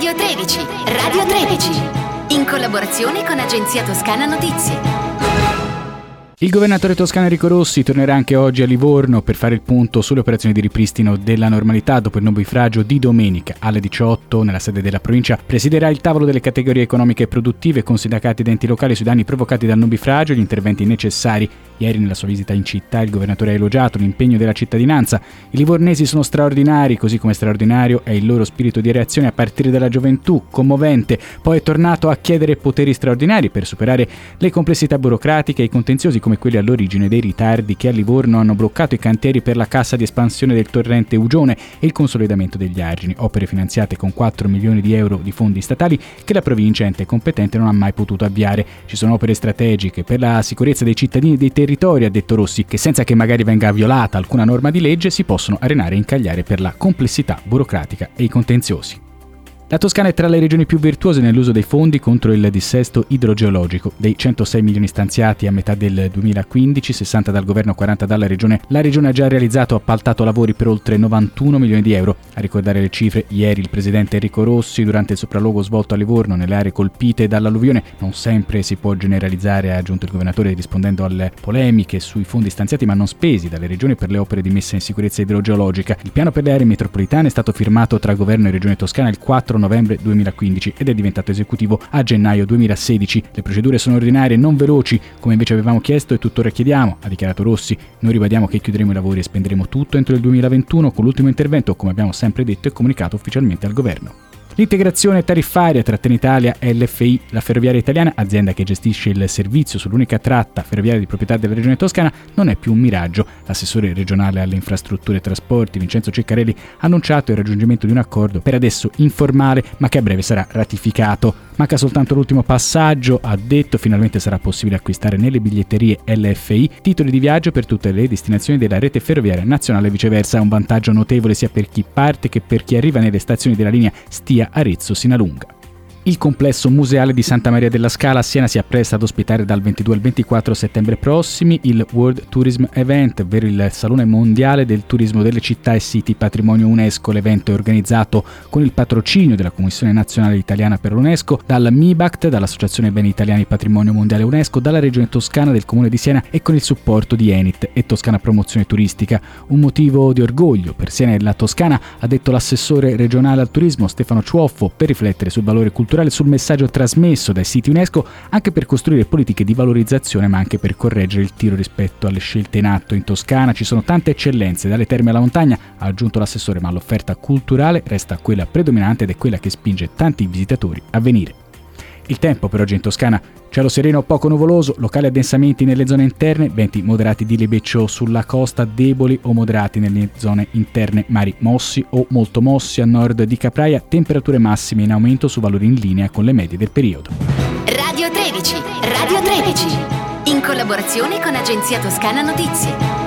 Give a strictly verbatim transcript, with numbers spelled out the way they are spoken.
Radio tredici, Radio tredici, in collaborazione con Agenzia Toscana Notizie. Il governatore toscano Enrico Rossi tornerà anche oggi a Livorno per fare il punto sulle operazioni di ripristino della normalità dopo il nubifragio di domenica. Alle diciotto, nella sede della provincia, presiderà il tavolo delle categorie economiche e produttive con sindacati ed enti locali sui danni provocati dal nubifragio e gli interventi necessari. Ieri, nella sua visita in città, il governatore ha elogiato l'impegno della cittadinanza. I livornesi sono straordinari, così come straordinario è il loro spirito di reazione a partire dalla gioventù, commovente. Poi è tornato a chiedere poteri straordinari per superare le complessità burocratiche e i contenziosi come quelli all'origine dei ritardi che a Livorno hanno bloccato i cantieri per la cassa di espansione del torrente Ugione e il consolidamento degli argini, opere finanziate con quattro milioni di euro di fondi statali che la provincia ente competente non ha mai potuto avviare. Ci sono opere strategiche per la sicurezza dei cittadini e dei territori, ha detto Rossi, che senza che magari venga violata alcuna norma di legge si possono arenare e incagliare per la complessità burocratica e i contenziosi. La Toscana è tra le regioni più virtuose nell'uso dei fondi contro il dissesto idrogeologico. Dei centosei milioni stanziati a metà del duemilaquindici, sessanta dal governo, quaranta dalla regione, la regione ha già realizzato o appaltato lavori per oltre novantuno milioni di euro. A ricordare le cifre, ieri il presidente Enrico Rossi, durante il sopralluogo svolto a Livorno nelle aree colpite dall'alluvione. Non sempre si può generalizzare, ha aggiunto il governatore rispondendo alle polemiche sui fondi stanziati ma non spesi dalle regioni per le opere di messa in sicurezza idrogeologica. Il piano per le aree metropolitane è stato firmato tra governo e regione toscana il quattro novembre duemilaquindici ed è diventato esecutivo a gennaio duemilasedici. Le procedure sono ordinarie e non veloci, come invece avevamo chiesto e tuttora chiediamo, ha dichiarato Rossi. Noi ribadiamo che chiuderemo i lavori e spenderemo tutto entro il duemilaventuno con l'ultimo intervento, come abbiamo sempre detto e comunicato ufficialmente al governo. L'integrazione tariffaria tra Trenitalia e L F I, la ferroviaria italiana, azienda che gestisce il servizio sull'unica tratta ferroviaria di proprietà della regione toscana, non è più un miraggio. L'assessore regionale alle infrastrutture e trasporti, Vincenzo Ceccarelli, ha annunciato il raggiungimento di un accordo per adesso informale, ma che a breve sarà ratificato. Manca soltanto l'ultimo passaggio, ha detto, finalmente sarà possibile acquistare nelle biglietterie L F I titoli di viaggio per tutte le destinazioni della rete ferroviaria nazionale e viceversa. Un vantaggio notevole sia per chi parte che per chi arriva nelle stazioni della linea Stia Arezzo-Sinalunga. Il complesso museale di Santa Maria della Scala a Siena si appresta ad ospitare dal ventidue al ventiquattro settembre prossimi il World Tourism Event, ovvero il Salone Mondiale del Turismo delle Città e Siti Patrimonio UNESCO. L'evento è organizzato con il patrocinio della Commissione Nazionale Italiana per l'UNESCO, dal MIBACT, dall'Associazione Beni Italiani Patrimonio Mondiale UNESCO, dalla Regione Toscana, del Comune di Siena e con il supporto di Enit e Toscana Promozione Turistica. Un motivo di orgoglio per Siena e la Toscana, ha detto l'assessore regionale al turismo Stefano Ciuoffo, per riflettere sul valore culturale, sul messaggio trasmesso dai siti UNESCO, anche per costruire politiche di valorizzazione ma anche per correggere il tiro rispetto alle scelte in atto. In Toscana ci sono tante eccellenze, dalle terme alla montagna, ha aggiunto l'assessore, ma l'offerta culturale resta quella predominante ed è quella che spinge tanti visitatori a venire. Il tempo per oggi in Toscana: cielo sereno poco nuvoloso, locali addensamenti nelle zone interne, venti moderati di libeccio sulla costa, deboli o moderati nelle zone interne, mari mossi o molto mossi a nord di Capraia, temperature massime in aumento su valori in linea con le medie del periodo. Radio tredici, Radio tredici, in collaborazione con Agenzia Toscana Notizie.